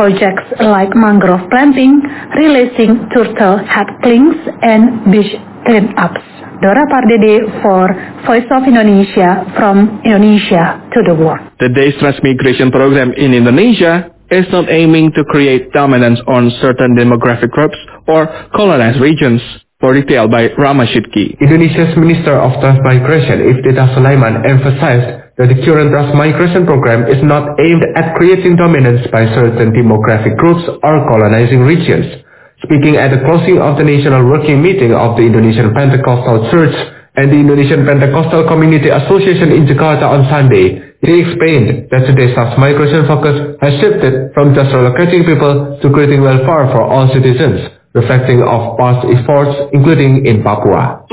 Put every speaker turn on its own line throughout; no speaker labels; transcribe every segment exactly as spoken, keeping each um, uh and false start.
projects like mangrove planting, releasing turtle hatchlings, and beach cleanups. Dora Pardede for Voice of Indonesia, from Indonesia to the world.
The day's transmigration program in Indonesia is not aiming to create dominance on certain demographic groups or colonized regions. More detail by Rama Shidki.
Indonesia's Minister of Transmigration, Iftithar Sulaiman, emphasized that the current transmigration program is not aimed at creating dominance by certain demographic groups or colonizing regions. Speaking at the closing of the National Working Meeting of the Indonesian Pentecostal Church and the Indonesian Pentecostal Community Association in Jakarta on Sunday, he explained that today's transmigration focus has shifted from just relocating people to creating welfare for all citizens, reflecting of past efforts, including in Papua.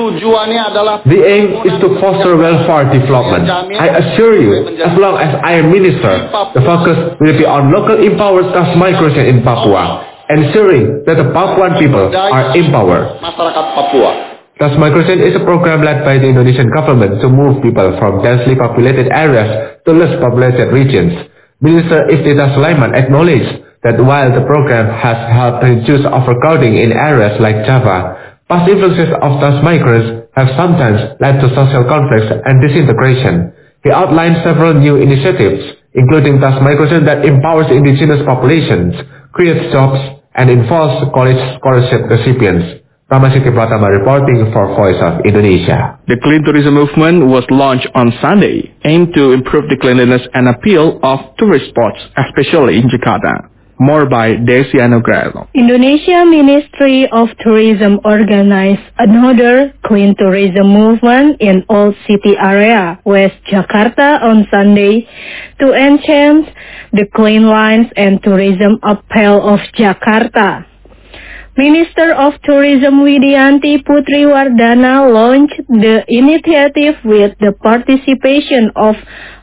The aim is to foster welfare development. I assure you, as long as I am minister, the focus will be on local empowered transmigration in Papua, ensuring that the Papuan people are empowered. Transmigration is a program led by the Indonesian government to move people from densely populated areas to less populated regions. Minister Iftithar Sulaiman acknowledged that while the program has helped reduce overcrowding in areas like Java, past influences of transmigrants have sometimes led to social conflicts and disintegration. He outlined several new initiatives, including transmigration that empowers indigenous populations, creates jobs, and involves college scholarship recipients. Ramasiki Pratama reporting for Voice of Indonesia.
The Clean Tourism Movement was launched on Sunday, aimed to improve the cleanliness and appeal of tourist spots, especially in Jakarta. More by Desi Anugrah.
Indonesia Ministry of Tourism organized another Clean Tourism Movement in Old City area, West Jakarta on Sunday to enhance the clean lines and tourism appeal of Jakarta. Minister of Tourism Widianti Putri Wardana launched the initiative with the participation of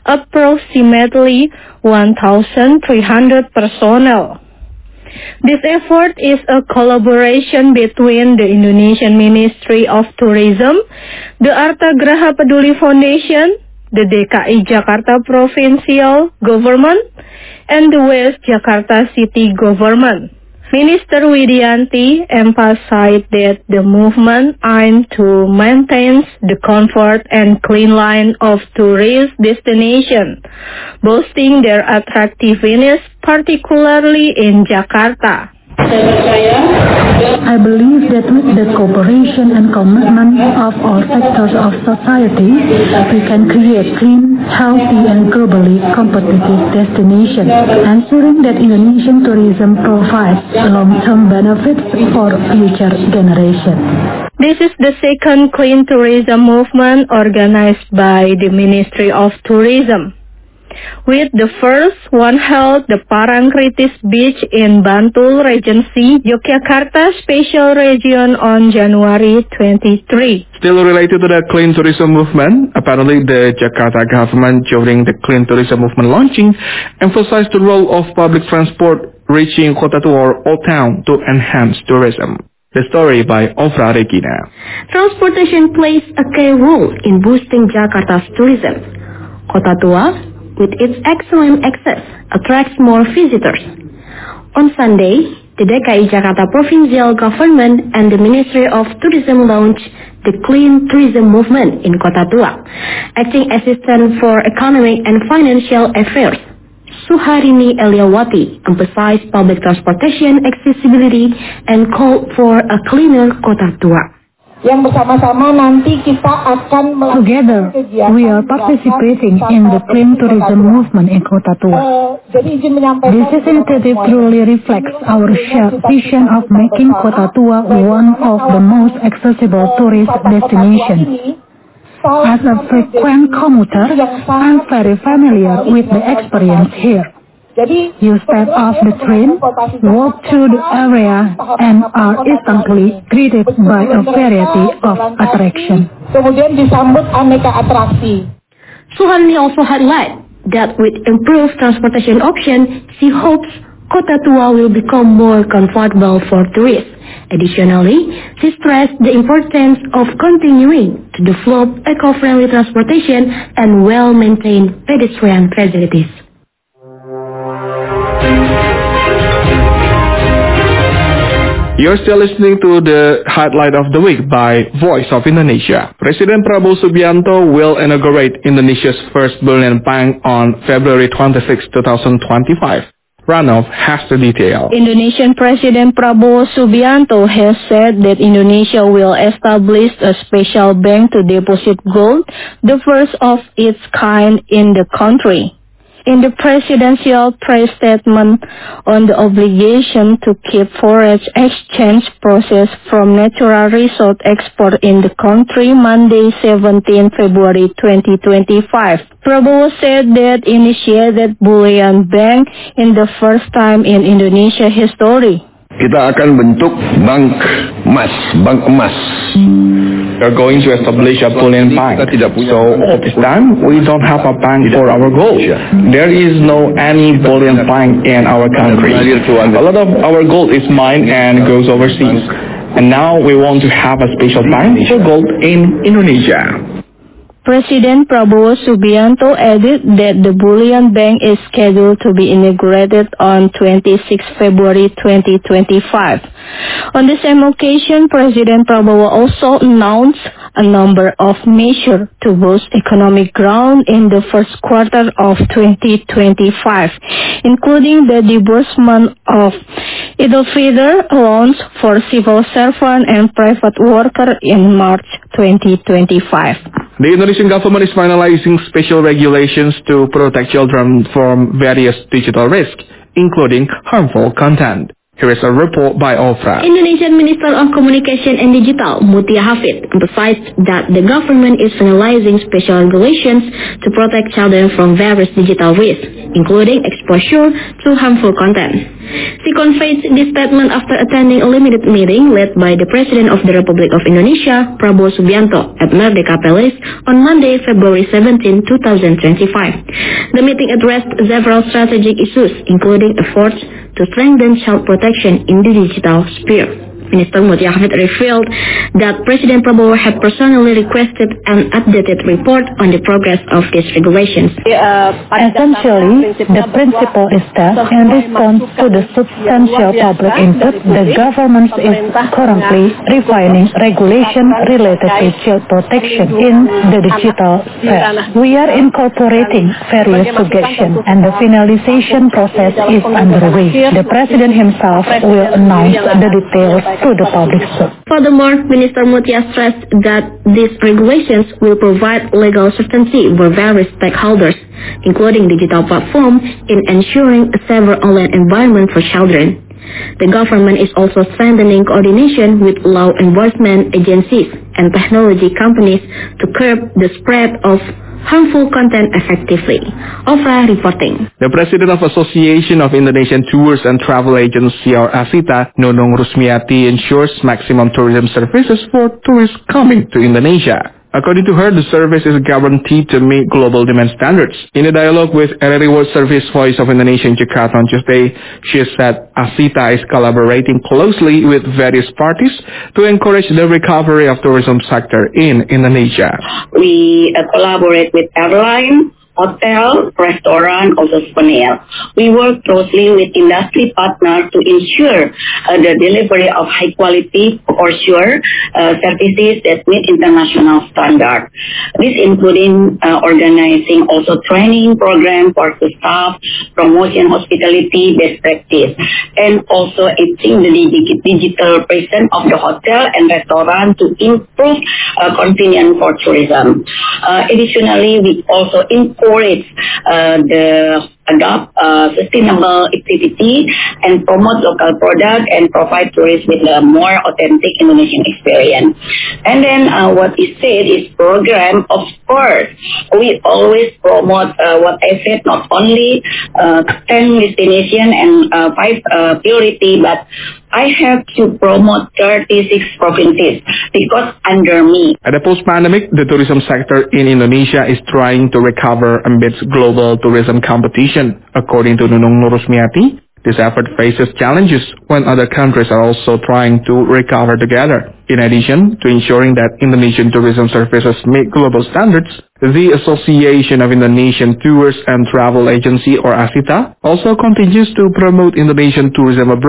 approximately one thousand three hundred personnel. This effort is a collaboration between the Indonesian Ministry of Tourism, the Arta Graha Peduli Foundation, the D K I Jakarta Provincial Government, and the West Jakarta City Government. Minister Widianti emphasized that the movement aimed to maintain the comfort and clean line of tourist destinations, boosting their attractiveness, particularly in Jakarta.
I believe that with the cooperation and commitment of all sectors of society, we can create clean, healthy, and globally competitive destinations, ensuring that Indonesian tourism provides long-term benefits for future generations.
This is the second Clean Tourism Movement organized by the Ministry of Tourism, with the first one held the Parangtritis Beach in Bantul Regency, Yogyakarta Special Region on January twenty-third.
Still related to the Clean Tourism Movement, apparently the Jakarta government during the Clean Tourism Movement launching emphasized the role of public transport reaching Kota Tua or Old Town to enhance tourism. The story by Ofra Regina.
Transportation plays a key role in boosting Jakarta's tourism. Kota Tua, with its excellent access, attracts more visitors. On Sunday, the D K I Jakarta Provincial Government and the Ministry of Tourism launched the Clean Tourism Movement in Kota Tua. Acting Assistant for Economic and Financial Affairs, Suharini Eliawati, emphasized public transportation accessibility and called for a cleaner Kota Tua.
Yang bersama-sama nanti kita akan
Together, we are participating in the Clean Tourism Movement in Kota Tua. This initiative truly reflects our shared vision of making Kota Tua one of the most accessible tourist destinations. As a frequent commuter, I'm very familiar with the experience here. You step off the train, walk through the area, and are instantly greeted by a variety of attractions.
Kemudian disambut aneka atraksi.
Suharini also highlighted that with improved transportation options, she hopes Kota Tua will become more comfortable for tourists. Additionally, she stressed the importance of continuing to develop eco-friendly transportation and well-maintained pedestrian facilities.
You're still listening to the highlight of the week by Voice of Indonesia. President Prabowo Subianto will inaugurate Indonesia's first bullion bank on February twenty-sixth, twenty twenty-five. Ranov has the detail.
Indonesian President Prabowo Subianto has said that Indonesia will establish a special bank to deposit gold, the first of its kind in the country. In the presidential press statement on the obligation to keep foreign exchange process from natural resource export in the country Monday, seventeenth February twenty twenty-five, Prabowo said that initiated bullion bank in the first time in Indonesia history.
Kita akan bentuk bank emas, bank emas.
We are going to establish a bullion bank. So all this time, we don't have a bank for our gold. There is no any bullion bank in our country. A lot of our gold is mined and goes overseas. And now we want to have a special bank for gold in Indonesia.
President Prabowo Subianto added that the bullion bank is scheduled to be inaugurated on twenty-sixth February twenty twenty-five. On the same occasion, President Prabowo also announced a number of measures to boost economic growth in the first quarter of twenty twenty-five, including the disbursement of Idul Fitr loans for civil servants and private workers in March twenty twenty-five.
The Indonesian government is finalizing special regulations to protect children from various digital risks, including harmful content. Here is a report by Ofra.
Indonesian Minister of Communication and Digital, Mutia Hafid, emphasized that the government is finalizing special regulations to protect children from various digital risks, including exposure to harmful content. She conveyed this statement after attending a limited meeting led by the President of the Republic of Indonesia, Prabowo Subianto, at Merdeka Palace on Monday, February seventeenth, twenty twenty-five. The meeting addressed several strategic issues, including efforts to strengthen child protection in the digital sphere. Minister Mutia Hafid revealed that President Prabowo had personally requested an updated report on the progress of these regulations.
Essentially, the principle is that in response to the substantial public input, the government is currently refining regulation related to child protection in the digital sphere. We are incorporating various suggestions and the finalization process is underway. The President himself will announce the details to the public.
Furthermore, Minister Mutia stressed that these regulations will provide legal certainty for various stakeholders, including digital platforms, in ensuring a safe online environment for children. The government is also strengthening coordination with law enforcement agencies and technology companies to curb the spread of harmful content effectively. Ofra reporting.
The President of Association of Indonesian Tours and Travel Agency, or ASITA, Nunung Rusmiati, ensures maximum tourism services for tourists coming to Indonesia. According to her, the service is guaranteed to meet global demand standards. In a dialogue with R R I World Service Voice of Indonesia in Jakarta on Tuesday, she said ASITA is collaborating closely with various parties to encourage the recovery of tourism sector in Indonesia.
We uh, collaborate with airline, hotel, restaurant, also souvenir. We work closely with industry partners to ensure uh, the delivery of high quality, for sure, uh, services that meet international standards. This including uh, organizing also training program for the staff, promotion hospitality best practice, and also achieving the digital presence of the hotel and restaurant to improve uh, convenience for tourism. Uh, additionally, we also encourage Uh, the adopt uh, sustainable activity and promote local product and provide tourists with a more authentic Indonesian experience. And then uh, what is said is program, of course, we always promote uh, what I said, not only uh, ten destination and uh, five uh, priority, but I have to promote thirty-six provinces because under me.
At the post-pandemic, the tourism sector in Indonesia is trying to recover amidst global tourism competition. According to Nunung Rusmiati, this effort faces challenges when other countries are also trying to recover together. In addition to ensuring that Indonesian tourism services meet global standards, the Association of Indonesian Tours and Travel Agency, or ASITA, also continues to promote Indonesian tourism abroad.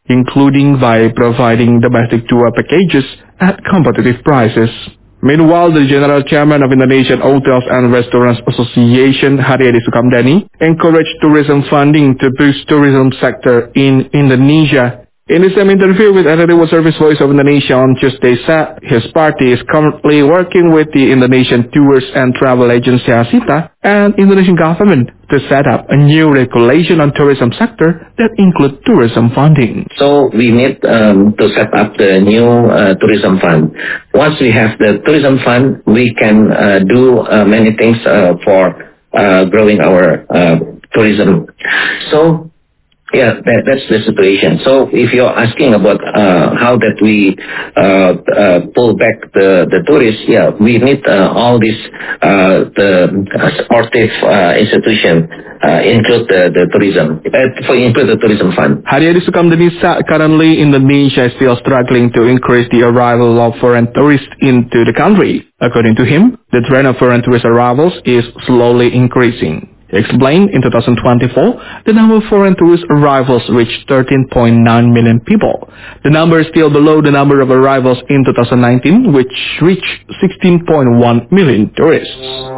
including by providing domestic tour packages at competitive prices. Meanwhile, the General Chairman of Indonesian Hotels and Restaurants Association, Haryadi Sukamdhani, encouraged tourism funding to boost tourism sector in Indonesia. In the same interview with R R I World Service Voice of Indonesia on Tuesday, said his party is currently working with the Indonesian Tours and Travel Agency ASITA and Indonesian government to set up a new regulation on tourism sector that include tourism funding.
So we need um, to set up the new uh, tourism fund. Once we have the tourism fund, we can uh, do uh, many things uh, for uh, growing our uh, tourism. So yeah, that, that's the situation. So if you're asking about uh, how that we uh, uh, pull back the, the tourists, yeah, we need uh, all these uh, the supportive uh, institution uh, include the, the tourism, uh, for include the tourism fund.
Haryadi Sukamdhani said currently Indonesia is still struggling to increase the arrival of foreign tourists into the country. According to him, the trend of foreign tourist arrivals is slowly increasing. He explained in two thousand twenty-four, the number of foreign tourist arrivals reached thirteen point nine million people. The number is still below the number of arrivals in two thousand nineteen, which reached sixteen point one million tourists.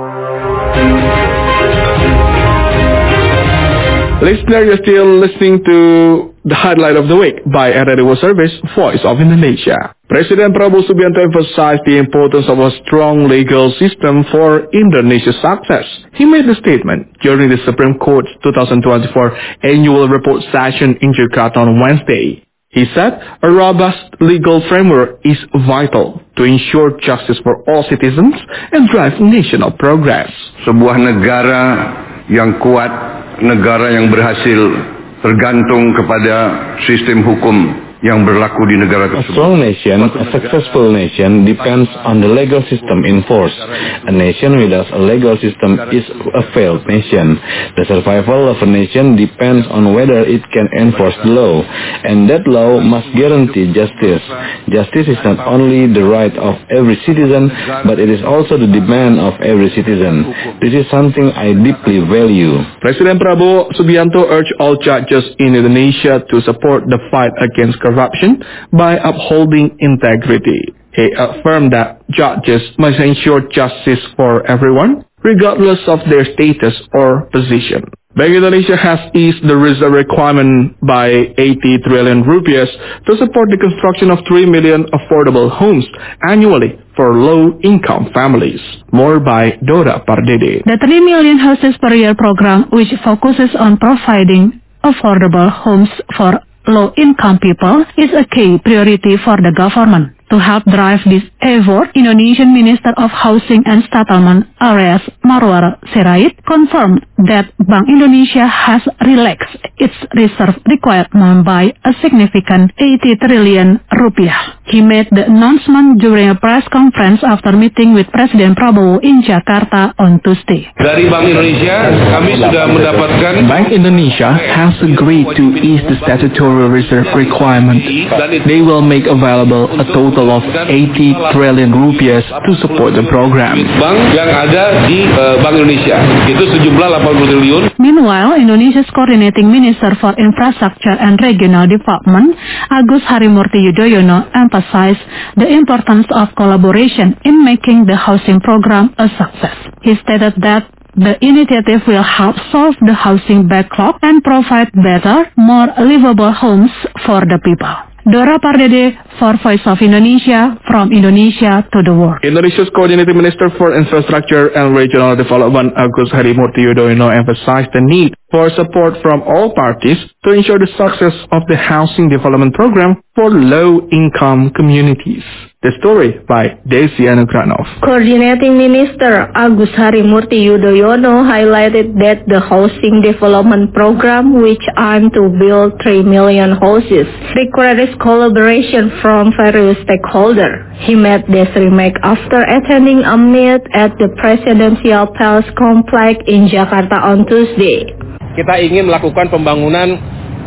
Listener, you're still listening to the highlight of the week by R R I World Service, Voice of Indonesia. President Prabowo Subianto emphasized the importance of a strong legal system for Indonesia's success. He made the statement during the Supreme Court's two thousand twenty-four annual report session in Jakarta on Wednesday. He said a robust legal framework is vital to ensure justice for all citizens and drive national progress.
Sebuah negara yang kuat, negara yang berhasil tergantung kepada sistem hukum yang berlaku di negara tersebut.
A strong nation, a successful nation, depends on the legal system in force. A nation without a legal system is a failed nation. The survival of a nation depends on whether it can enforce the law, and that law must guarantee justice. Justice is not only the right of every citizen, but it is also the demand of every citizen. This is something I deeply value.
President Prabowo Subianto urged all judges in Indonesia to support the fight against corruption by upholding integrity. He affirmed that judges must ensure justice for everyone, regardless of their status or position. Bank Indonesia has eased the reserve requirement by eighty trillion rupiahs to support the construction of three million affordable homes annually for low-income families. More by Dora Pardede.
The three million houses per year program, which focuses on providing affordable homes for low-income people, is a key priority for the government. To help drive this effort, Indonesian Minister of Housing and Settlement Areas Marwar Sirait confirmed that Bank Indonesia has relaxed its reserve requirement by a significant eighty trillion rupiah. He made the announcement during a press conference after meeting with President Prabowo in Jakarta on Tuesday.
Dari Bank Indonesia, kami sudah mendapatkan
Bank Indonesia has agreed to ease the statutory reserve requirement. They will make available a total of eighty trillion rupiahs to support the program.
Bank yang ada di uh, Bank Indonesia itu sejumlah delapan puluh triliun.
Meanwhile, Indonesia's coordinating Minister for Infrastructure and Regional Development, Agus Harimurti Yudhoyono, emphasized the importance of collaboration in making the housing program a success. He stated that the initiative will help solve the housing backlog and provide better, more livable homes for the people. Dora Pardede for Voice of Indonesia, from Indonesia to the world.
Indonesia's Coordinating Minister for Infrastructure and Regional Development, Agus Harimurti Yudhoyono, emphasized the need for support from all parties to ensure the success of the housing development program for low-income communities. The story by Desi Anugranov.
Coordinating Minister Agus Harimurti Yudhoyono highlighted that the housing development program, which aimed to build three million houses, requires collaboration from various stakeholders. He made this remark after attending a meet at the Presidential Palace Complex in Jakarta on Tuesday.
Kita ingin melakukan pembangunan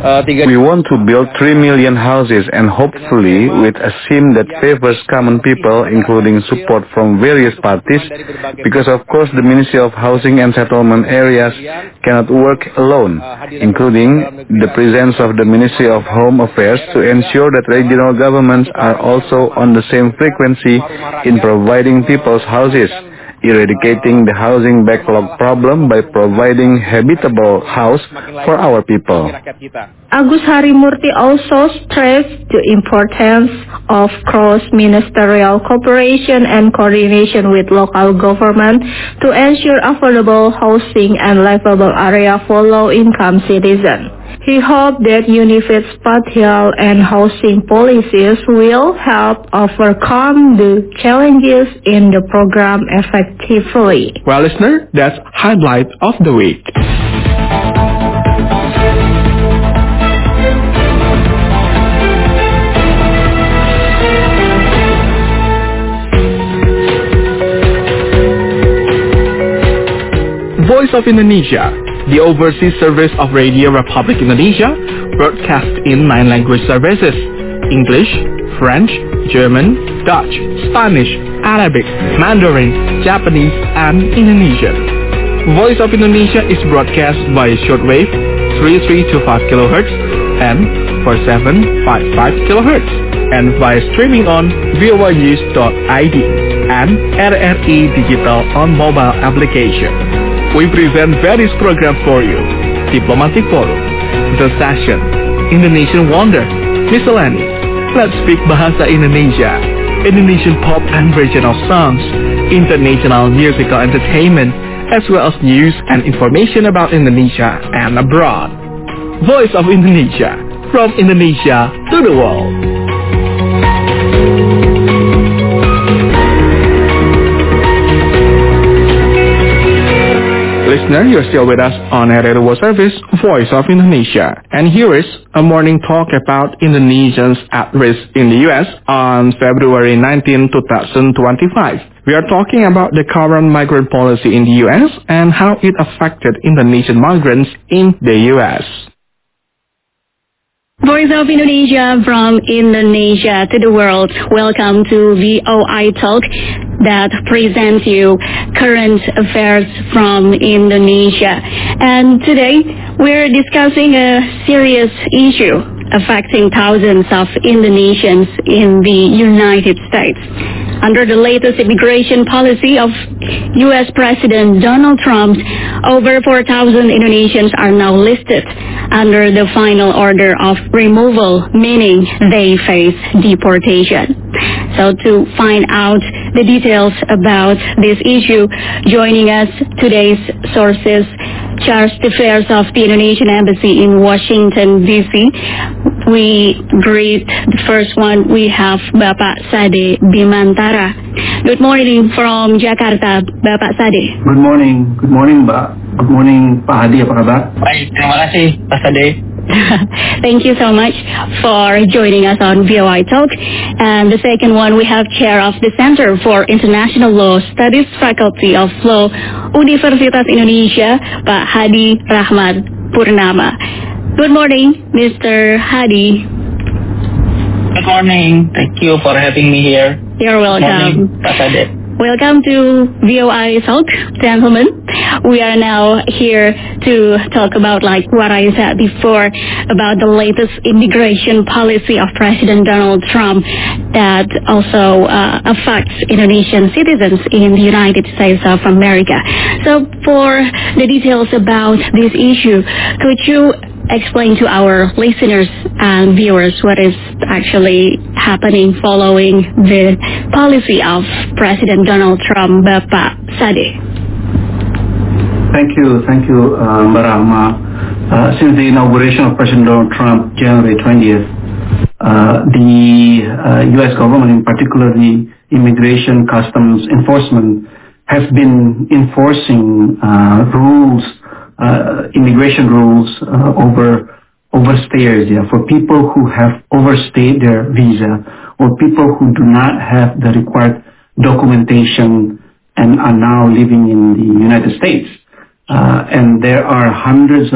We want to build three million houses and hopefully with a scheme that favors common people, including support from various parties, because of course the Ministry of Housing and Settlement Areas cannot work alone, including the presence of the Ministry of Home Affairs to ensure that regional governments are also on the same frequency in providing people's houses, eradicating the housing backlog problem by providing habitable house for our people.
Agus Harimurti also stressed the importance of cross-ministerial cooperation and coordination with local government to ensure affordable housing and livable area for low-income citizens. He hoped that UNIFID spatial and housing policies will help overcome the challenges in the program effectively.
Well, listener, that's highlight of the week. Voice of Indonesia, the overseas service of Radio Republic Indonesia, broadcast in nine language services: English, French, German, Dutch, Spanish, Arabic, Mandarin, Japanese, and Indonesian. Voice of Indonesia is broadcast via shortwave three three two five kilohertz and four seven five five kilohertz, and via streaming on v o y news dot i d and R R I Digital on mobile application. We present various programs for you: Diplomatic Forum, The Session, Indonesian Wonder, Miscellany, Let's Speak Bahasa Indonesia, Indonesian pop and regional songs, international musical entertainment, as well as news and information about Indonesia and abroad. Voice of Indonesia, from Indonesia to the world. Listener, you're still with us on R R I Service, Voice of Indonesia. And here is a morning talk about Indonesians at risk in the U S on February nineteenth, twenty twenty-five. We are talking about the current migrant policy in the U S and how it affected Indonesian migrants in the U S.
Voice of Indonesia, from Indonesia to the world. Welcome to V O I Talk that presents you current affairs from Indonesia. And today we're discussing a serious issue affecting thousands of Indonesians in the United States. Under the latest immigration policy of U S President Donald Trump, over four thousand Indonesians are now listed under the final order of removal, meaning they face deportation. So to find out the details about this issue, joining us today's sources, Charge d'Affaires of the Indonesian Embassy in Washington, D C We greet the first one. We have Bapak Sade Bimantara. Good morning from Jakarta, Bapak Sade.
Good morning. Good morning, Mbak. Good morning, Pak Hadi. Apa kabar?
Baik, terima kasih, Pak Sade.
Thank you so much for joining us on V O I Talk. And the second one, we have Chair of the Center for International Law Studies, Faculty of Law, Universitas Indonesia, Pak Hadi Rahmat Purnama. Good morning, Mister Hadi.
Good morning. Thank you for having me here.
You're welcome.
Good morning, Pak Sade.
Welcome to V O I Talk, gentlemen. We are now here to talk about, like what I said before, about the latest immigration policy of President Donald Trump that also uh, affects Indonesian citizens in the United States of America. So for the details about this issue, could you explain to our listeners and viewers what is actually happening following the policy of President Donald Trump, Bapak Sade?
Thank you, thank you, uh, Mbak Rahma. Uh, since the inauguration of President Donald Trump, January twentieth, uh, the uh, U S government, in particular the Immigration Customs Enforcement, has been enforcing uh, rules, uh, immigration rules uh, over overstayers, yeah, for people who have overstayed their visa or people who do not have the required documentation and are now living in the United States. Uh, and there are hundreds of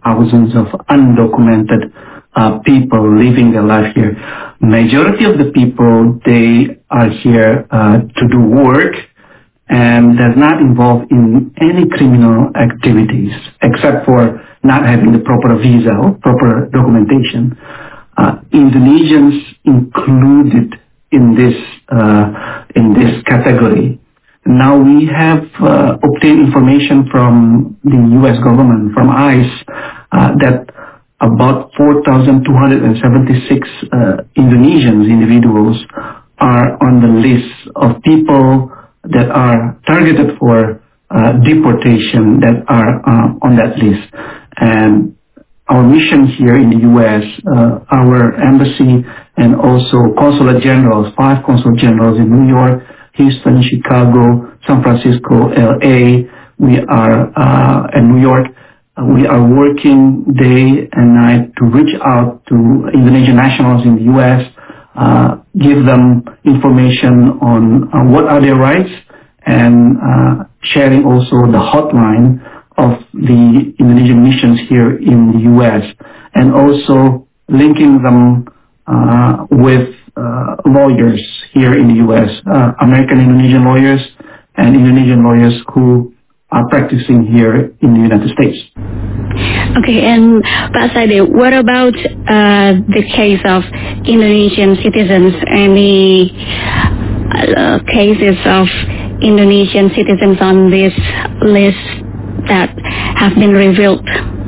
thousands of undocumented uh, people living their life here. Majority of the people, they are here uh, to do work and they're not involved in any criminal activities except for not having the proper visa or proper documentation. Uh, Indonesians included in this uh, in this category. Now we have uh, obtained information from the U S government, from ICE, uh, that about four thousand two hundred seventy-six uh, Indonesians, individuals, are on the list of people that are targeted for uh, deportation, that are uh, on that list. And our mission here in the U S, uh, our embassy and also consulate generals, five consulate generals in New York, Houston, Chicago, San Francisco, L A, we are, uh, in New York, uh, we are working day and night to reach out to Indonesian nationals in the U S, uh, give them information on uh, what are their rights, and uh, sharing also the hotline of the Indonesian missions here in the U S, and also linking them uh, with uh, lawyers here in the U S, uh, American Indonesian lawyers and Indonesian lawyers who are practicing here in the United States.
Okay, and Pak Sade, what about uh, the case of Indonesian citizens? Any uh, cases of Indonesian citizens on this list that have been revealed?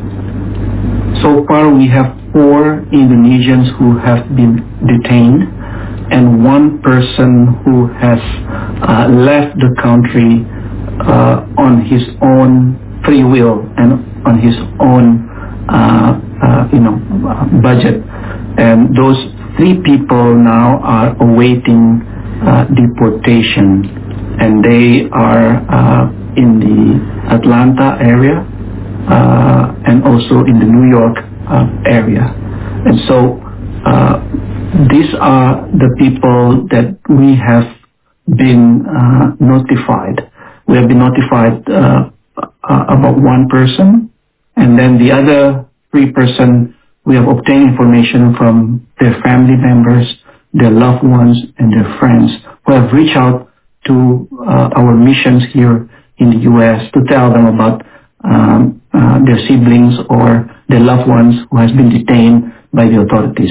So far we have four Indonesians who have been detained and one person who has uh, left the country uh, on his own free will and on his own uh, uh, you know, budget. And those three people now are awaiting uh, deportation, and they are uh, in the Atlanta area uh, and also in the New York uh, area. And so uh, these are the people that we have been uh, notified. We have been notified uh, uh, about one person, and then the other three person, we have obtained information from their family members, their loved ones, and their friends who have reached out to uh, our missions here in the U S to tell them about um, uh, their siblings or their loved ones who has been detained by the authorities.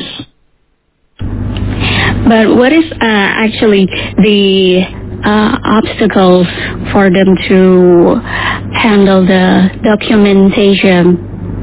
But what is uh, actually the uh, obstacles for them to handle the documentation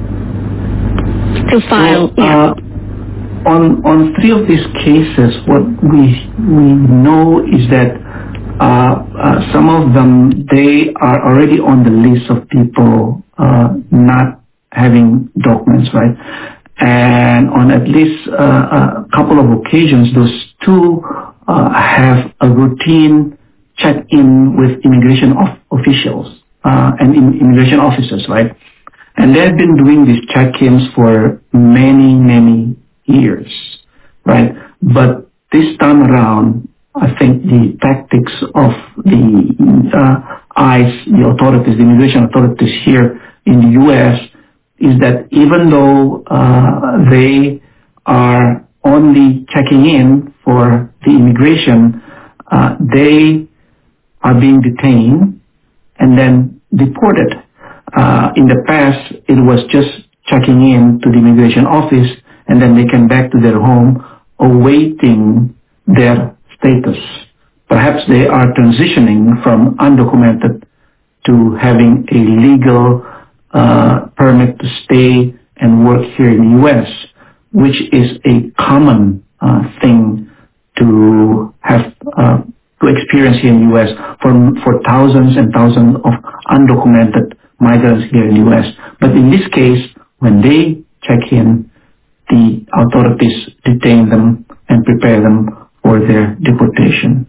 to file?
So, uh, on on three of these cases, what we we know is that Uh, uh, some of them, they are already on the list of people uh, not having documents, right? And on at least uh, a couple of occasions, those two uh, have a routine check-in with immigration of officials uh, and in immigration officers, right? And they have been doing these check-ins for many, many years, right? But this time around, I think the tactics of the uh, ICE, the authorities, the immigration authorities here in the U S, is that even though uh, they are only checking in for the immigration, uh, they are being detained and then deported. Uh, in the past, it was just checking in to the immigration office and then they came back to their home awaiting their status. Perhaps they are transitioning from undocumented to having a legal uh, permit to stay and work here in the U S, which is a common uh, thing to have uh, to experience here in the U S for for thousands and thousands of undocumented migrants here in the U S. But in this case, when they check in, the authorities detain them and prepare them for their deportation.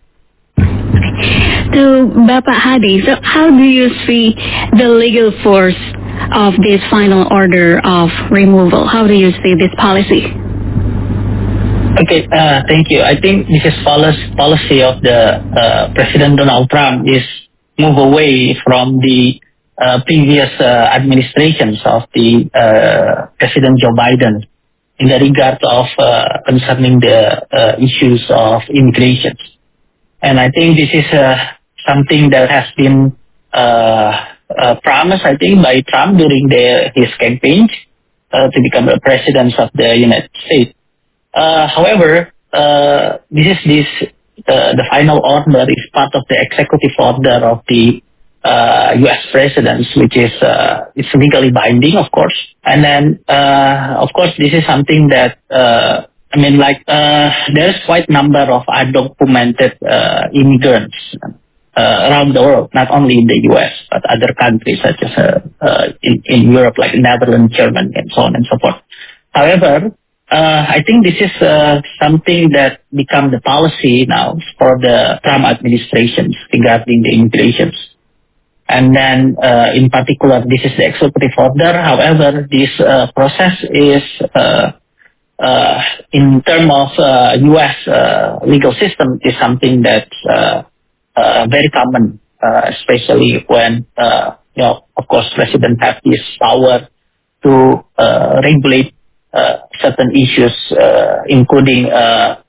To Bapak Hadi, so how do you see the legal force of this final order of removal? How do you see this policy?
Okay, uh, thank you. I think this is policy of the uh, President Donald Trump is move away from the uh, previous uh, administrations of the uh, President Joe Biden in the regard of uh, concerning the uh, issues of immigration. And I think this is uh, something that has been uh, uh, promised, I think, by Trump during the, his campaign uh, to become the president of the United States. Uh, however, uh, this is this uh, the final order is part of the executive order of the uh, U S president, which is uh, it's legally binding, of course. And then, uh, of course, this is something that uh, I mean, like uh, there's quite number of undocumented uh, immigrants uh, around the world, not only in the U S but other countries such as uh, uh, in, in Europe, like Netherlands, Germany, and so on and so forth. However, Uh, I think this is uh, something that become the policy now for the Trump administration regarding the immigrations. And then, uh, in particular, this is the executive order. However, this uh, process is, uh, uh, in terms of uh, U S uh, legal system, is something that's uh, uh, very common, uh, especially when, uh, you know, of course, president have this power to uh, regulate Uh, certain issues, uh, including uh,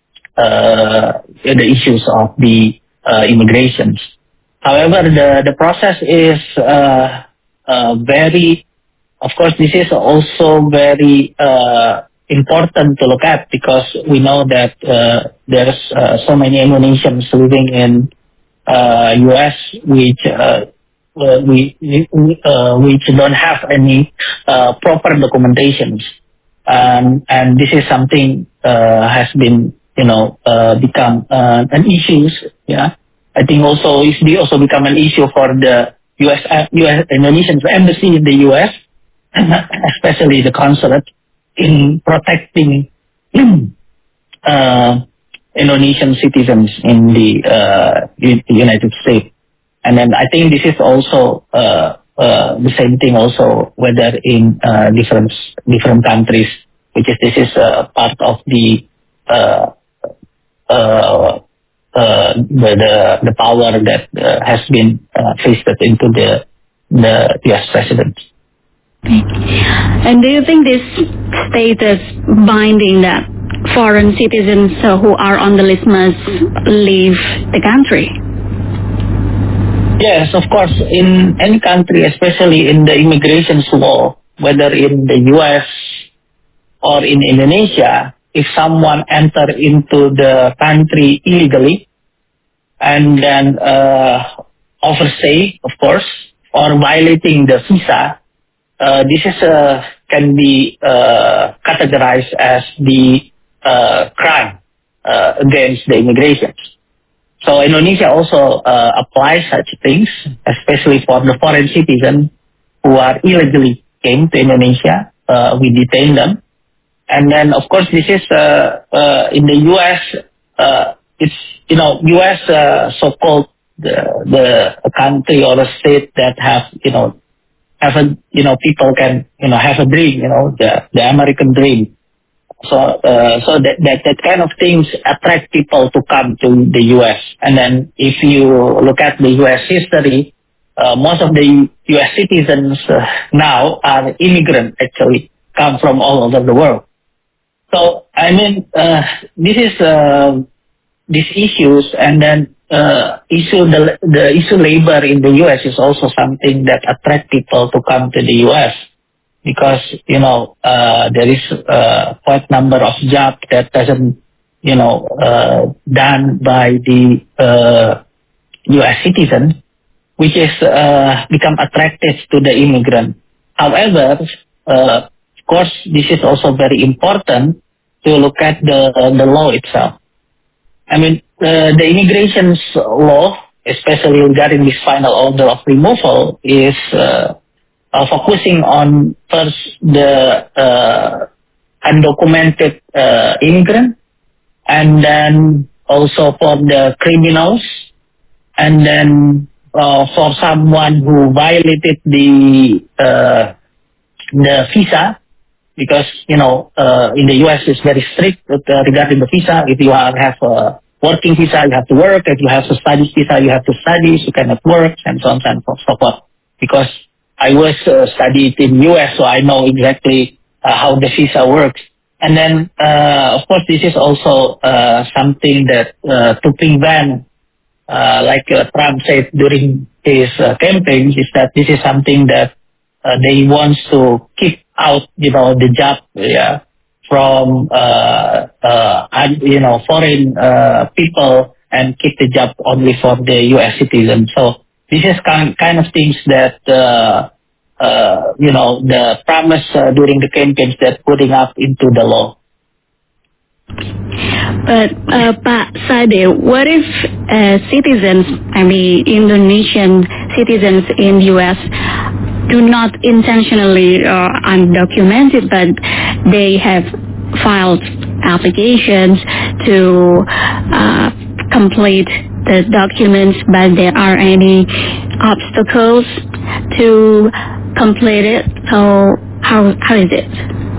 uh, the issues of the uh, immigrations. However, the, the process is uh, uh, very, of course, this is also very uh, important to look at because we know that uh, there's uh, so many Indonesians living in uh, U S which uh, uh, we, uh, which don't have any uh, proper documentations. Um, and this is something uh, has been, you know, uh, become uh, an issue. Yeah, I think also it's also become an issue for the U S, uh, U S Indonesian embassy in the U S, especially the consulate, in protecting uh, Indonesian citizens in the uh, United States. And then I think this is also Uh, Uh, the same thing also whether in uh, different different countries, which is this is uh, part of the uh, uh, uh, the, the the power that uh, has been uh, vested into the the U S president.
And do you think this status binding that foreign citizens uh, who are on the list must leave the country?
Yes, of course. In any country, especially in the immigration law, whether in the U S or in Indonesia, if someone enter into the country illegally and then uh, overstay, of course, or violating the visa, uh, this is uh, can be uh, categorized as the uh, crime uh, against the immigration. So Indonesia also uh, applies such things, especially for the foreign citizens who are illegally came to Indonesia. Uh, we detain them. And then, of course, this is uh, uh, in the U S, uh, it's, you know, U S uh, so-called the, the country or a state that have, you know, have a, you know, people can, you know, have a dream, you know, the, the American dream. So, uh, so that, that, that kind of things attract people to come to the U S. And then if you look at the U S history, uh, most of the U S citizens uh, now are immigrants, actually, come from all over the world. So, I mean, uh, this is, uh, these issues and then, uh, issue, the, the issue labor in the U S is also something that attract people to come to the U S. Because, you know, uh, there is uh, quite number of jobs that doesn't, you know, uh, done by the uh, U S citizen, which is uh, become attractive to the immigrant. However, uh, of course, this is also very important to look at the uh, the law itself. I mean, uh, the immigration law, especially regarding this final order of removal, is uh, Uh, focusing on first the uh, undocumented uh, immigrant, and then also for the criminals, and then uh, for someone who violated the uh, the visa, because you know uh, in the U S it's very strict with, uh, regarding the visa. If you have, have a working visa, you have to work. If you have a study visa, you have to study. You cannot work, and so on and so forth. because I was uh, studied in U S, so I know exactly uh, how the visa works. And then, uh, of course, this is also uh, something that uh, to prevent, uh, like uh, Trump said during his uh, campaign, is that this is something that uh, they want to keep out, you know, the job, yeah, from uh, uh, you know foreign uh, people and keep the job only for the U S citizens. So this is kind kind of things that. Uh, Uh, you know, the promise uh, during the campaigns that putting up into the law.
But, uh, Pak Sade, what if uh, citizens, I mean Indonesian citizens in U S do not intentionally uh, undocumented, but they have filed applications to uh, complete the documents, but there are any obstacles to complete it. So how how is it?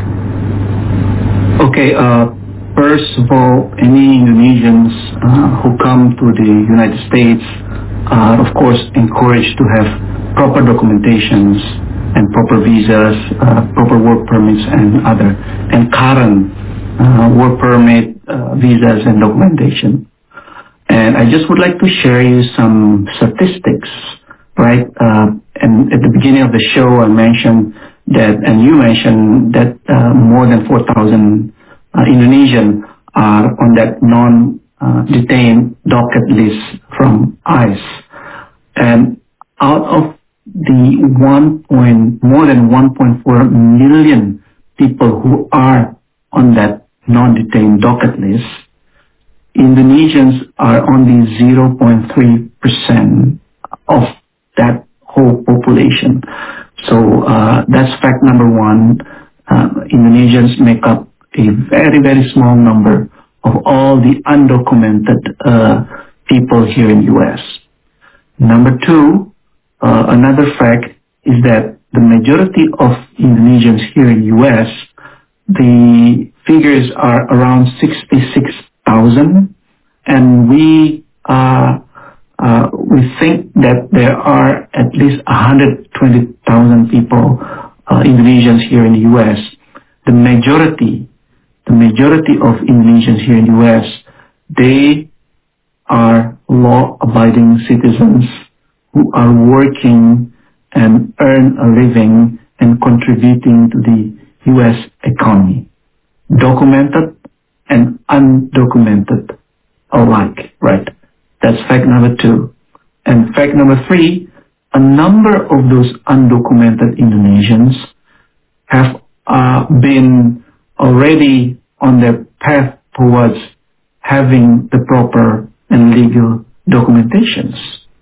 Okay. Uh, first of all, any Indonesians uh, who come to the United States are, of course, encouraged to have proper documentations and proper visas, uh, proper work permits, and other and current uh, work permit, uh, visas, and documentation. And I just would like to share you some statistics, right? Uh, and at the beginning of the show, I mentioned that, and you mentioned that uh, more than four thousand uh, Indonesian are on that non-detained uh, docket list from ICE. And out of the one point, more than one point four million people who are on that non-detained docket list, Indonesians are only zero point three percent of that whole population. So uh, that's fact number one. Uh, Indonesians make up a very, very small number of all the undocumented uh, people here in U S. Number two, uh, another fact is that the majority of Indonesians here in U S, the figures are around sixty-six thousand, and we uh, uh, we think that there are at least one hundred twenty thousand people, uh, Indonesians here in the U S. The majority, the majority of Indonesians here in the U S, they are law-abiding citizens who are working and earn a living and contributing to the U S economy, documented and undocumented alike, right? That's fact number two. And fact number three, a number of those undocumented Indonesians have uh, been already on their path towards having the proper and legal documentations,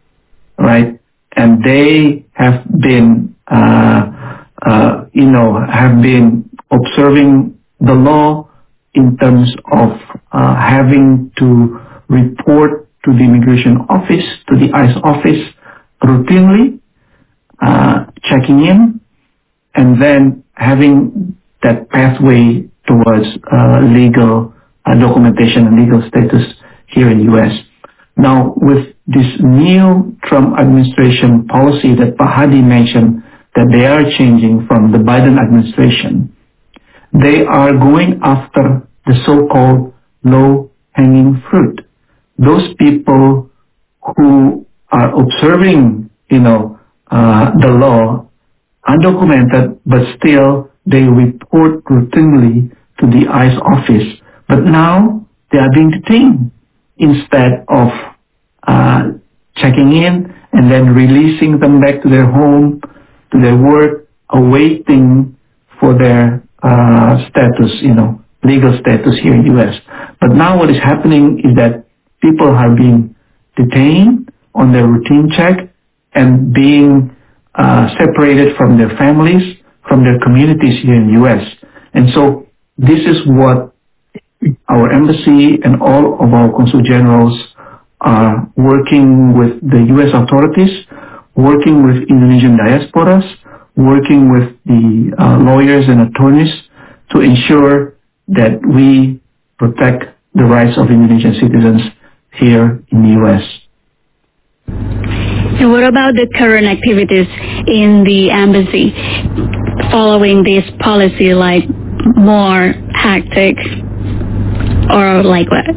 right? And they have been, uh, uh, you know, have been observing the law in terms of uh, having to report to the immigration office, to the ICE office routinely, uh, checking in, and then having that pathway towards uh, legal uh, documentation and legal status here in U S. Now, with this new Trump administration policy that Pak Hadi mentioned that they are changing from the Biden administration, they are going after the so-called low-hanging fruit. Those people who are observing, you know, uh, the law, undocumented, but still they report routinely to the ICE office. But now they are being detained instead of uh, checking in and then releasing them back to their home, to their work, awaiting for their uh, status, you know, legal status here in U S. But now what is happening is that people are being detained on their routine check and being uh, separated from their families, from their communities here in U S. And so this is what our embassy and all of our consul generals are working with the U S authorities, working with Indonesian diasporas, working with the uh, lawyers and attorneys to ensure that we protect the rights of Indonesian citizens here in the U S.
And what about the current activities in the embassy following this policy, like more hectic or like what?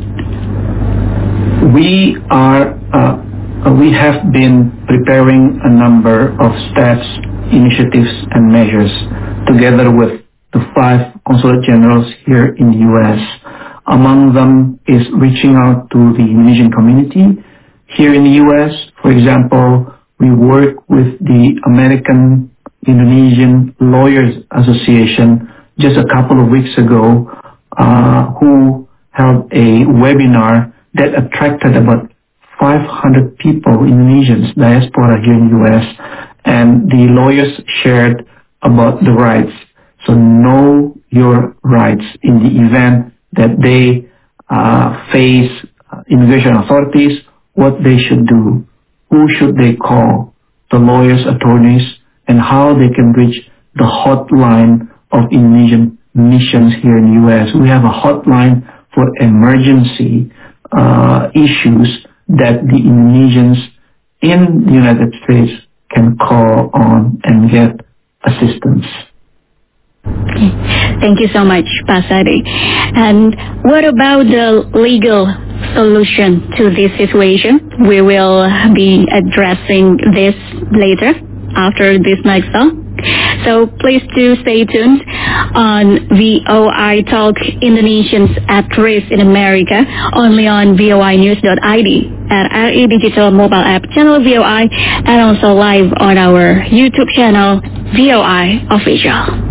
We are, uh, we have been preparing a number of steps, initiatives, and measures together with the five consulate generals here in the U S. Among them is reaching out to the Indonesian community here in the U S. For example, we work with the American Indonesian Lawyers Association just a couple of weeks ago, uh, who held a webinar that attracted about five hundred people, Indonesians, diaspora here in the U S, and the lawyers shared about the rights. So know your rights in the event that they uh, face immigration authorities, what they should do, who should they call, the lawyers, attorneys, and how they can reach the hotline of Indonesian missions here in the U S. We have a hotline for emergency uh, issues that the Indonesians in the United States can call on and get assistance.
Okay. Thank you so much, Pak Sadi. And what about the legal solution to this situation? We will be addressing this later after this next song. So please do stay tuned on V O I Talk Indonesians at Risk in America, only on V O I news dot I D, at R E Digital mobile app channel V O I, and also live on our YouTube channel V O I Official.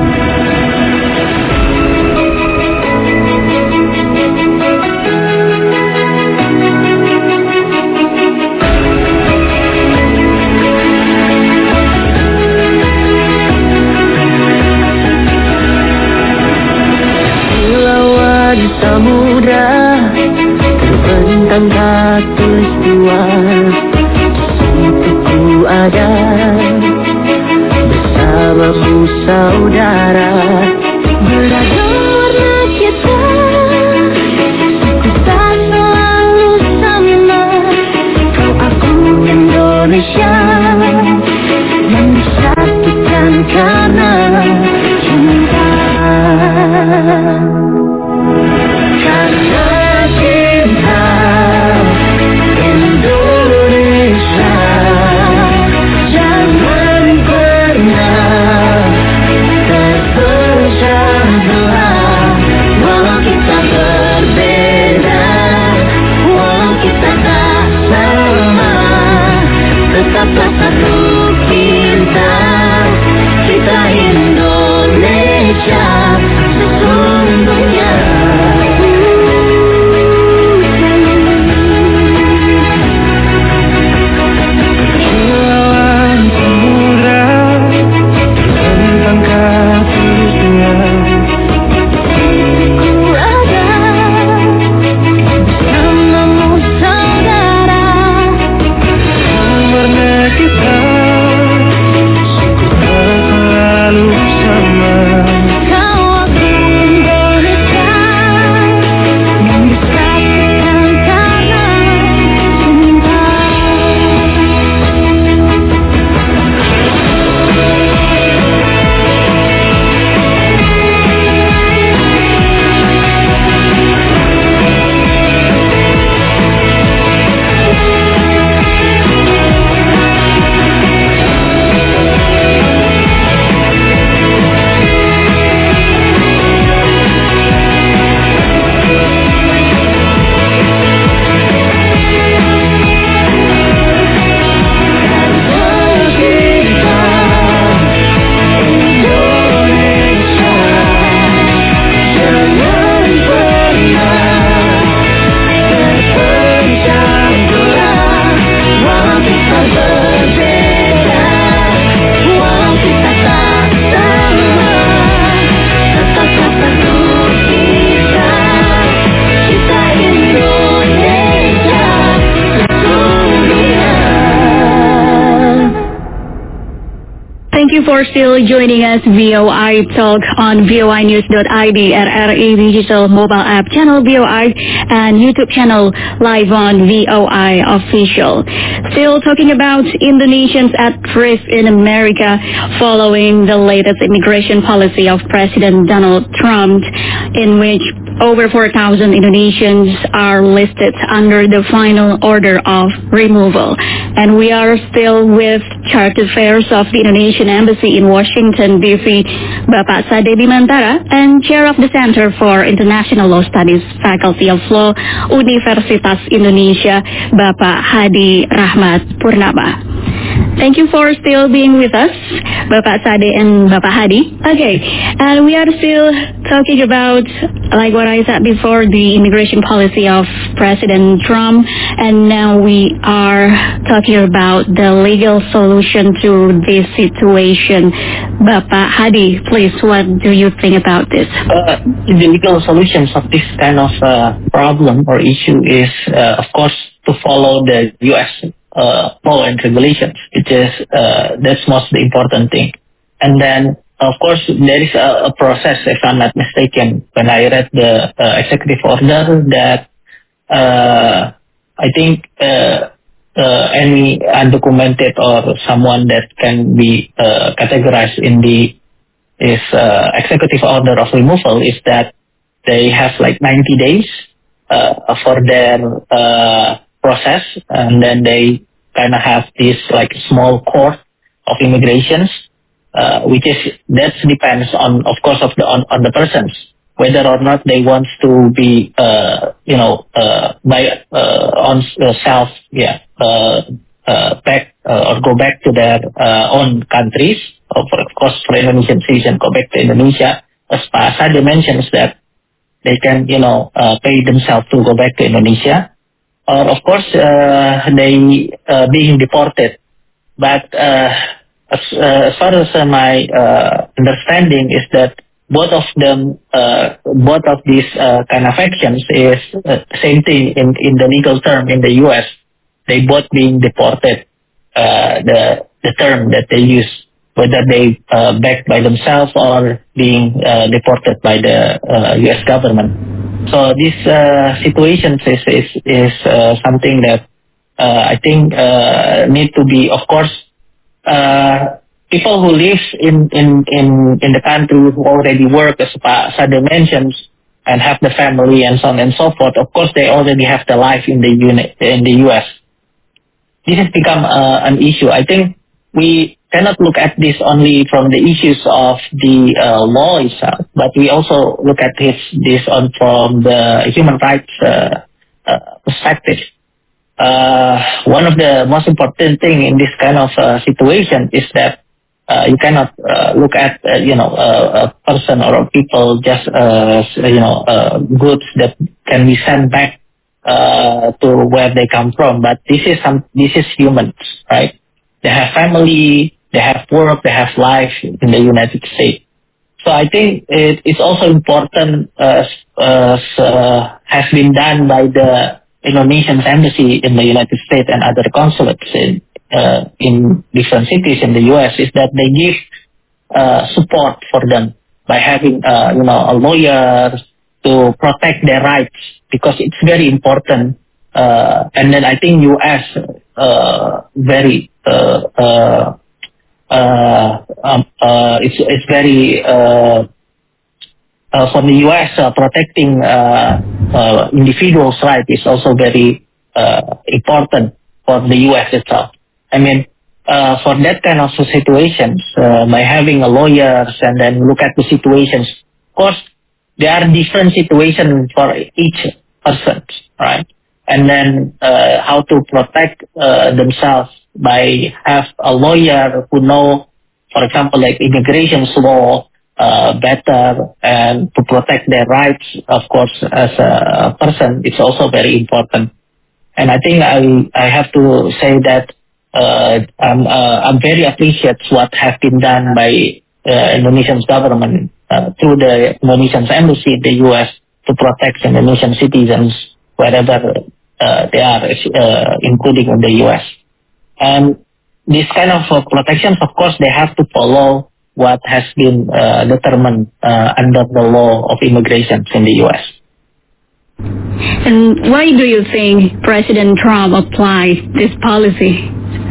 Samudra terbentang tak peristiwa, untukku ada bersamamu saudara. Beragam warna kita, suku tak selalu sama. Kau aku Indonesia yang disatukan karena cinta. Karena cinta Indonesia, jangan pernah terpesona.
you for still joining us. V O I Talk on V O I News dot I D, R R I Digital Mobile App Channel V O I, and YouTube channel live on V O I Official. Still talking about Indonesians at risk in America following the latest immigration policy of President Donald Trump, in which over four thousand Indonesians are listed under the final order of removal. And we are still with Charge Affairs of the Indonesian Embassy in Washington, D C, Bapak Sade Bimantara, and Chair of the Center for International Law Studies, Faculty of Law, Universitas Indonesia, Bapak Hadi Rahmat Purnama. Thank you for still being with us, Bapak Sade and Bapak Hadi. Okay, and we are still talking about, like what I said before, the immigration policy of President Trump, and now we are talking about the legal solution to this situation. Bapak Hadi, please, what do you think about this?
Uh, the legal solutions of this kind of uh, problem or issue is, uh, of course, to follow the U S uh, law and regulations, which is uh, that's most the important thing. And then, of course, there is a, a process, if I'm not mistaken, when I read the uh, executive order, that uh, I think uh, uh, any undocumented or someone that can be uh, categorized in the is uh, executive order of removal is that they have like ninety days uh, for their uh, process, and then they kind of have this like small court of immigrations. Uh, which is, that depends on, of course, of the on, on the persons, whether or not they want to be, uh, you know, uh, by uh, on uh, self, yeah, uh, uh, back uh, or go back to their uh, own countries. Or for, of course, for Indonesian citizens, go back to Indonesia. As Pak Sade mentions that they can, you know, uh, pay themselves to go back to Indonesia, or of course, uh, they uh, being deported, but. Uh, As, uh, as far as uh, my uh, understanding is that both of them, uh, both of these uh, kind of actions is uh, same thing in, in the legal term in the U S. They both being deported. Uh, the the term that they use, whether they uh, back by themselves or being uh, deported by the uh, U S government. So this uh, situation is is, is uh, something that uh, I think uh, need to be, of course. Uh, people who live in, in, in, in the country who already work, as Pak Sade mentions, and have the family and so on and so forth, of course they already have the life in the unit, in the U S. This has become uh, an issue. I think we cannot look at this only from the issues of the uh, law itself, but we also look at this, this on from the human rights uh, uh, perspective. Uh, one of the most important thing in this kind of uh, situation is that uh, you cannot uh, look at uh, you know uh, a person or a people just uh, you know uh, goods that can be sent back uh, to where they come from. But this is some this is humans, right? They have family, they have work, they have life in the United States. So I think it, it's also important, uh, uh, uh, has been done by the Indonesian embassy in the United States and other consulates in, uh, in different cities in the U S, is that they give uh, support for them by having uh, you know a lawyer to protect their rights, because it's very important. Uh, and then I think U S uh, very uh, uh, uh, um, uh, it's it's very uh, Uh, for the U S, uh, protecting uh, uh, individuals' rights is also very uh, important for the U S itself. I mean, uh, for that kind of situations, uh, by having a lawyer and then look at the situations, of course, there are different situations for each person, right? And then uh, how to protect uh, themselves by have a lawyer who know, for example, like immigration law, Uh, better, and to protect their rights, of course, as a person, it's also very important. And I think I I have to say that uh, I'm uh, I'm very appreciate what has been done by uh, Indonesian government uh, through the Indonesian embassy in the U S to protect Indonesian citizens wherever uh, they are, uh, including in the U S. And these kind of uh, protections, of course, they have to follow what has been uh, determined uh, under the law of immigration in the U S.
And why do you think President Trump applied this policy?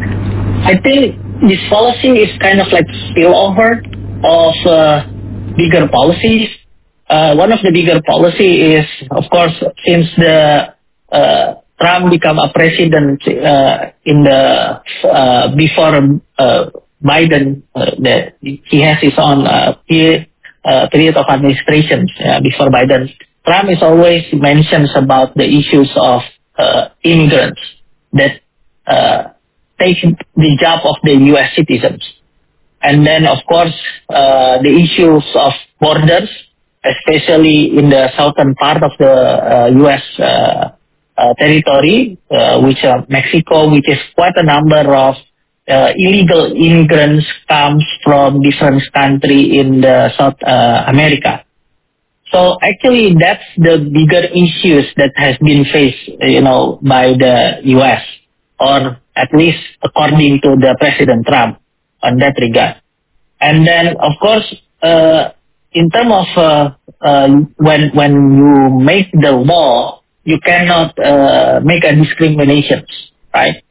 I think this policy is kind of like spillover of uh, bigger policies. Uh, one of the bigger policy is, of course, since the uh, Trump become a president uh, in the uh, before uh, Biden, uh, that he has his own uh, period, uh, period of administration uh, before Biden. Trump is always mentions about the issues of uh, immigrants that uh, take the job of the U S citizens, and then of course uh, the issues of borders, especially in the southern part of the uh, U S uh, uh, territory, uh, which are Mexico, which is quite a number of uh, illegal immigrants comes from different country in the South uh, America. So actually, that's the bigger issues that has been faced, you know, by the U S, or at least according to the President Trump on that regard. And then, of course, uh, in terms of uh, uh, when when you make the law, you cannot uh, make a discrimination, right?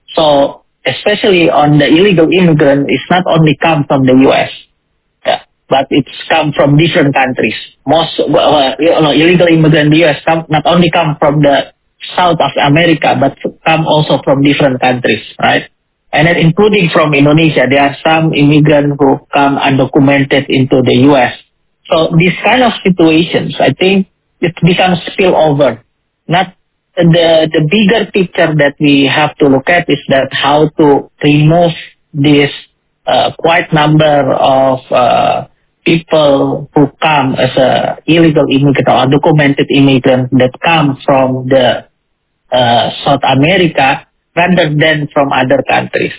So especially on the illegal immigrant, it's not only come from the U S, yeah, but it's come from different countries. Most uh, you know, illegal immigrant in the U S come not only come from the South of America, but come also from different countries, right? And then including from Indonesia, there are some immigrants who come undocumented into the U S. So these kind of situations, I think it becomes spillover. Not the the bigger picture that we have to look at is that how to remove this uh, quite number of uh, people who come as a illegal immigrant or undocumented immigrant that come from the uh, South America rather than from other countries.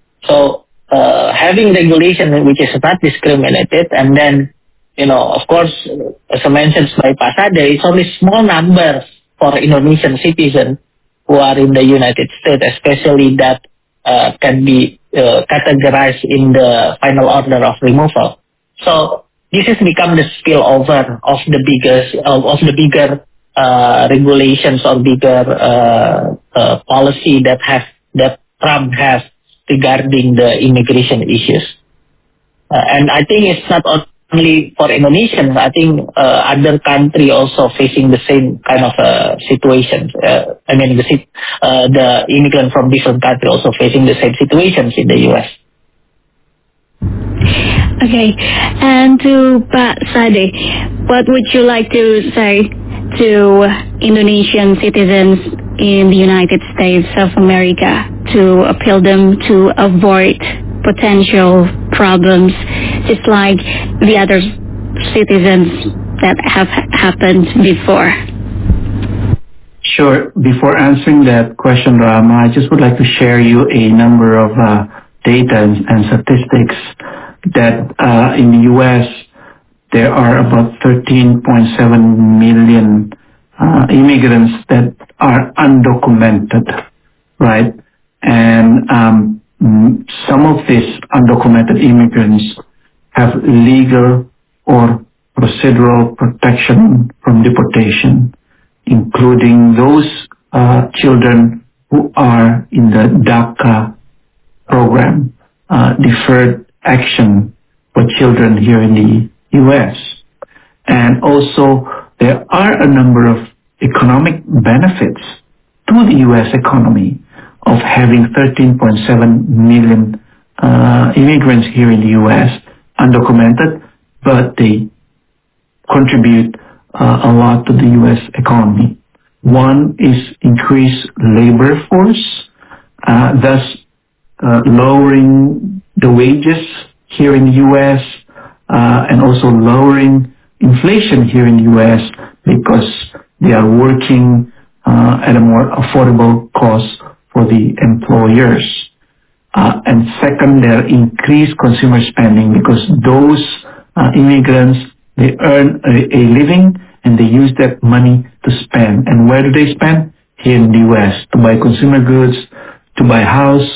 So uh, having regulation which is not discriminated, and then, you know, of course, as I mentioned by Pak Sade, it's only small numbers for Indonesian citizens who are in the United States, especially that uh, can be uh, categorized in the final order of removal. So this has become the spillover of the biggest of, of the bigger uh, regulations or bigger uh, uh, policy that have that Trump has regarding the immigration issues. Uh, and I think it's not only for Indonesians. I think uh, other country also facing the same kind of uh, situation. Uh, I mean, the uh, the immigrant from different countries also facing the same situations in the U S.
Okay, and to Pak Sade, what would you like to say to Indonesian citizens in the United States of America to appeal them to avoid potential problems, just like the other citizens that have happened before?
Sure. Before answering that question, Rama, I just would like to share you a number of uh, data and, and statistics that uh, in the U S there are about thirteen point seven million uh, immigrants that are undocumented, right? And um, some of these undocumented immigrants have legal or procedural protection from deportation, including those uh, children who are in the DACA program, uh, Deferred Action for Children here in the U S. And also there are a number of economic benefits to the U S economy of having thirteen point seven million uh, immigrants here in the U S, undocumented, but they contribute uh, a lot to the U S economy. One is increased labor force, uh, thus uh, lowering the wages here in the U S, uh, and also lowering inflation here in the U S because they are working uh, at a more affordable cost for the employers. Uh, and second, there increased consumer spending because those uh, immigrants, they earn a, a living and they use that money to spend. And where do they spend? Here in the U S, to buy consumer goods, to buy house,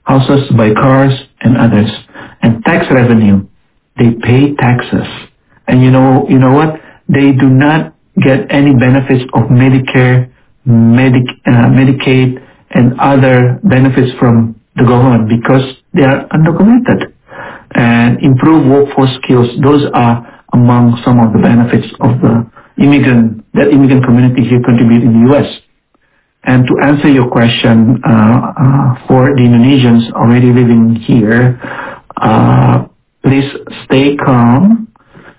houses, buy cars, and others. And tax revenue, they pay taxes. And you know, you know what? They do not get any benefits of Medicare, Medic, uh, Medicaid, and other benefits from the government because they are undocumented. And improve workforce skills, those are among some of the benefits of the immigrant, that immigrant community here contribute in the U S. And to answer your question, uh, uh, for the Indonesians already living here, uh, please stay calm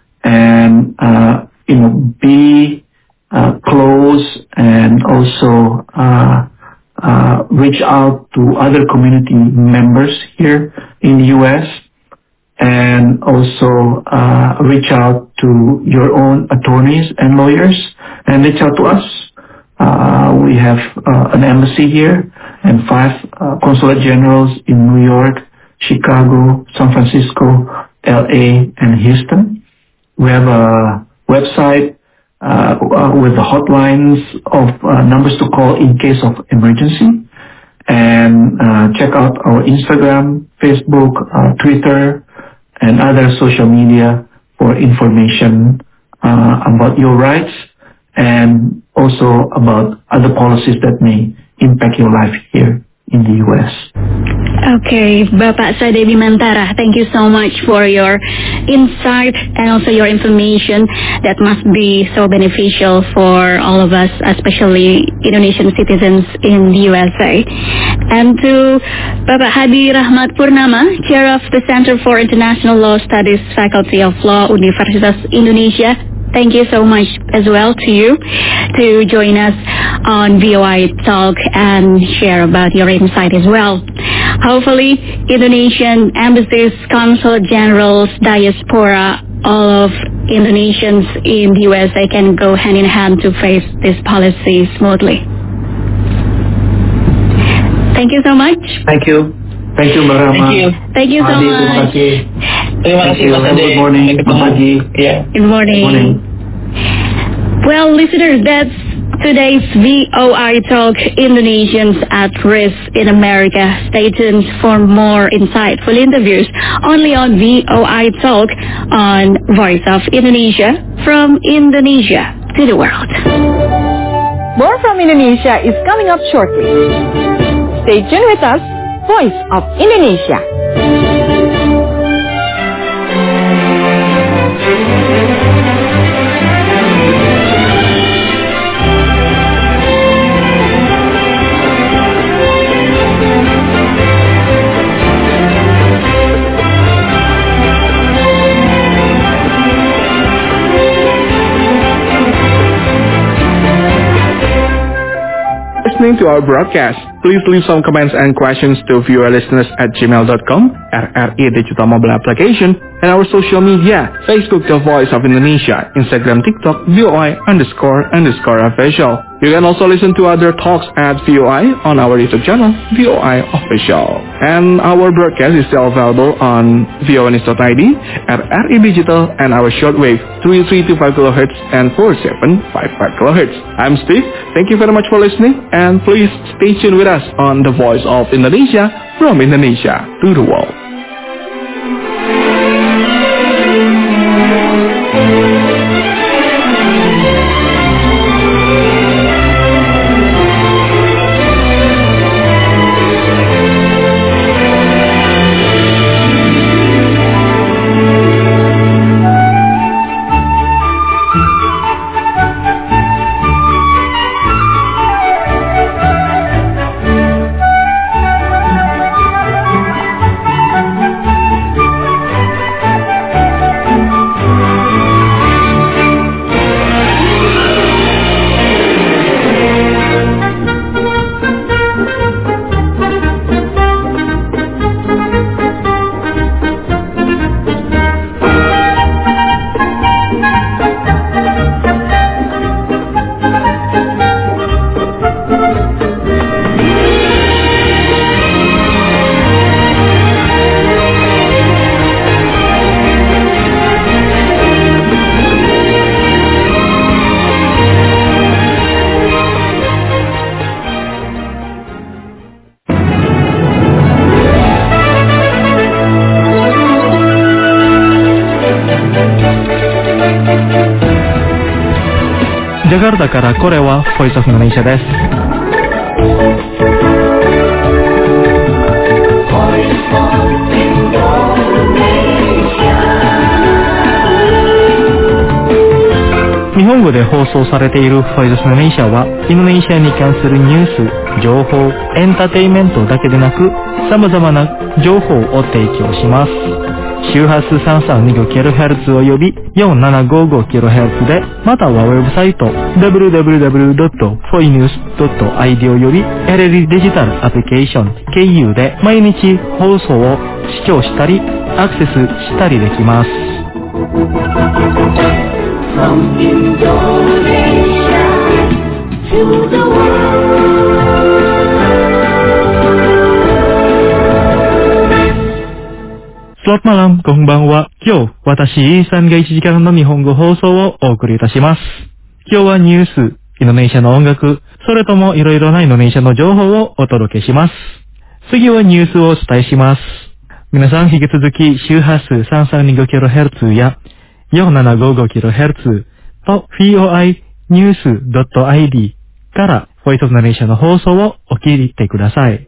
and, uh, you know, be uh, close and also uh, uh, reach out to other community members here in the U S and also uh, reach out to your own attorneys and lawyers and reach out to us. Uh, we have uh, an embassy here and five uh, consulate generals in New York, Chicago, San Francisco, L A, and Houston. We have a website uh, uh, with the hotlines of uh, numbers to call in case of emergency. And uh, check out our Instagram, Facebook, uh, Twitter, and other social media for information uh, about your rights and also about other policies that may impact your life here in the U S.
Okay, Bapak Sade Bimantara, thank you so much for your insight and also your information that must be so beneficial for all of us, especially Indonesian citizens in the U S A. And to Bapak Hadi Rahmat Purnama, Chair of the Center for International Law Studies, Faculty of Law, Universitas Indonesia, thank you so much as well to you to join us on V O I Talk and share about your insight as well. Hopefully, Indonesian embassies, consul generals, diaspora, all of Indonesians in the U S A can go hand in hand to face this policy smoothly. Thank you so much.
Thank you. Thank you, Mbak Rama.
Thank you.
Thank you so
Adi,
much.
Terima kasih.
Terima
Thank
kasih,
you.
Mas
Have a
Ade.
good morning.
Sampai
Selamat
ketemu.
pagi.
Yeah.
Good morning.
Good morning.
Well, listeners, that's today's V O I Talk, Indonesians at Risk in America. Stay tuned for more insightful interviews only on V O I Talk on Voice of Indonesia, from Indonesia to the world.
More from Indonesia is coming up shortly. Stay tuned with us, Voice of Indonesia.
Listening to our broadcast, please leave some comments and questions to viewer listeners at gmail dot com, R R I Digital Mobile Application, and our social media, Facebook The Voice of Indonesia, Instagram, TikTok, V O I underscore underscore official. You can also listen to other talks at V O I on our YouTube channel, V O I Official. And our broadcast is still available on V O News dot I D, R R I Digital, and our shortwave three three two five kilohertz and four seven five five kilohertz. I'm Steve. Thank you very much for listening, and please stay tuned with us on The Voice of Indonesia, from Indonesia to the world. カからこれは Voice of Indonesia です。日本語で放送されている Voice of Indonesia はインドネシアに関するニュース、情報、エンターテインメントだけでなく様々な情報を提供します。周波数 さんさんにごキロヘルツ および よんななごごキロヘルツ で、またはウェブサイト ダブリューダブリューダブリュードットフォイニュースドットアイディー および エルイーディー デジタルアプリケーション ケーユー で毎日放送を視聴したりアクセスしたりできます。
From Indonesia to the world.
Selamat malam, konbanwa. 今日、私、イーさんがいちじかんの日本語放送をお送りいたします。今日はニュース、インドネシアの音楽、それともいろいろなインドネシアの情報をお届けします。次はニュースをお伝えします。皆さん引き続き周波数 さんさんにごキロヘルツ やよんななごごキロヘルツ と フィーオーアイニュースドットアイディー から Voice of Indonesia の放送をお聞いてください。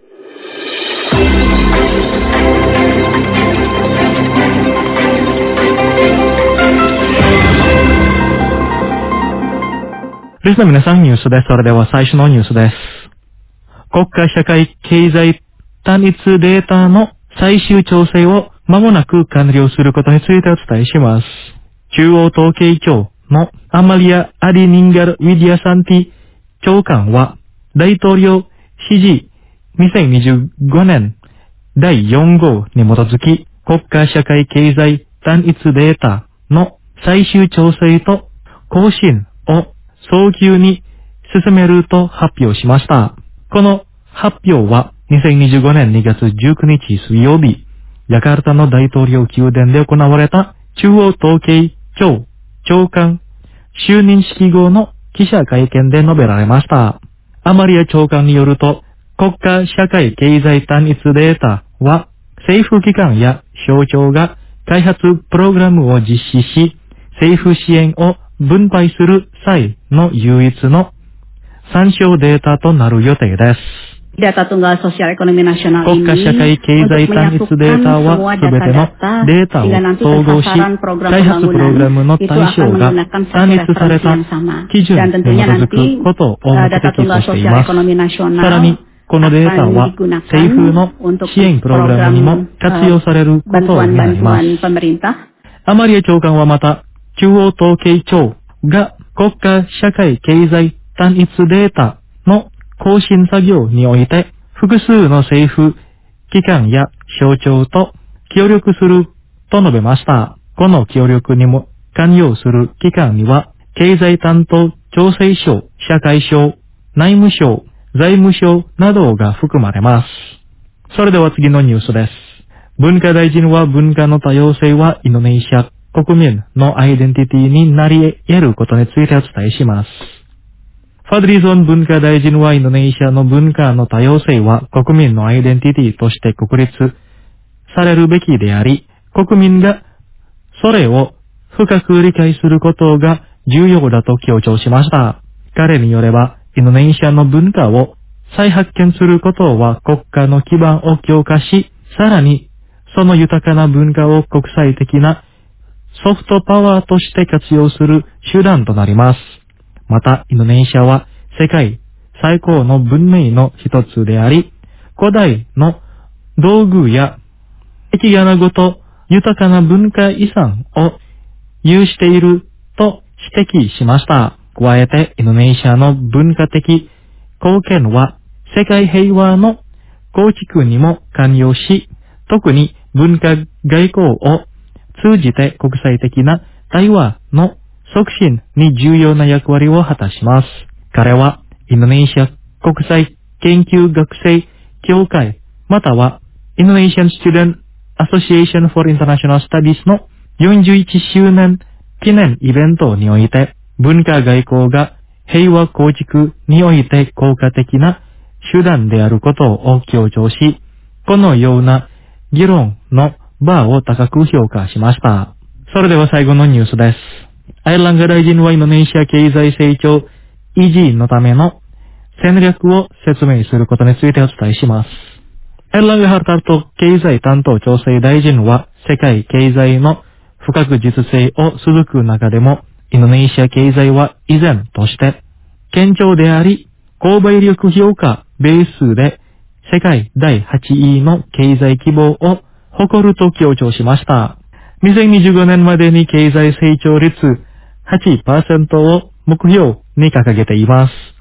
リスナー皆さんニュースです。それでは最初のニュースです。国家社会経済単一データの最終調整を間もなく完了することについてお伝えします。中央統計庁のアマリア・アディニンガル・ウィディアサンティ長官は大統領指示にせんにじゅうごねんだいよん号に基づき国家社会経済単一データの最終調整と更新を早急に進めると発表しました。この発表はにせんにじゅうごねんにがつじゅうくにち水曜日、ジャカルタの大統領宮殿で行われた中央統計庁長官就任式後の記者会見で述べられました。アマリア長官によると、国家社会経済単一データは政府機関や省庁が開発プログラムを実施し、政府支援を分配する際の唯一の参照データとなる予定です。
Data Tunggal Sosial Ekonomi Nasional ini
国家社会経済単一データはすべてのデータを総合し、開発プログラムの対象が単一された基準に基づくことを目的としています。さらに、このデータは政府の支援プログラムにも活用されることになります。アマリア長官はまた、中央統計庁が国家社会経済単一データの更新作業において複数の政府機関や省庁と協力すると述べました。この協力にも関与する機関には経済担当調整省、社会省、内務省、財務省などが含まれます。それでは次のニュースです。文化大臣は文化の多様性はインドネシア国民のアイデンティティになり得ることについてお伝えします。ファドリゾン文化大臣はインドネシアの文化の多様性は国民のアイデンティティとして確立されるべきであり、国民がそれを深く理解することが重要だと強調しました。彼によれば、インドネシアの文化を再発見することは国家の基盤を強化し、さらにその豊かな文化を国際的なソフトパワーとして活用する手段となります。また、インドネシアは世界最高の文明の一つであり、古代の道具や壁画ごと豊かな文化遺産を有していると指摘しました。加えて、インドネシアの文化的貢献は世界平和の構築にも関与し、特に文化外交を通じて国際的な対話の促進に重要な役割を果たします。彼はインドネシア国際研究学生協会または Indonesian Student Association for International Studies のよんじゅういちしゅうねん記念イベントにおいて文化外交が平和構築において効果的な手段であることを強調し、このような議論の場を高く評価しました。それでは最後のニュースです。アイランガ大臣はインドネシア経済成長
維持のための戦略を説明することについてお伝えします。Erlangga Hartarto 経済担当調整大臣は世界経済の不確実性を続く中でもインドネシア経済は依然として堅調であり、購買力評価ベースで世界だいはちいの経済規模を誇ると強調しました。にせんにじゅうごねんまでに経済成長率 はちパーセント を目標に掲げています。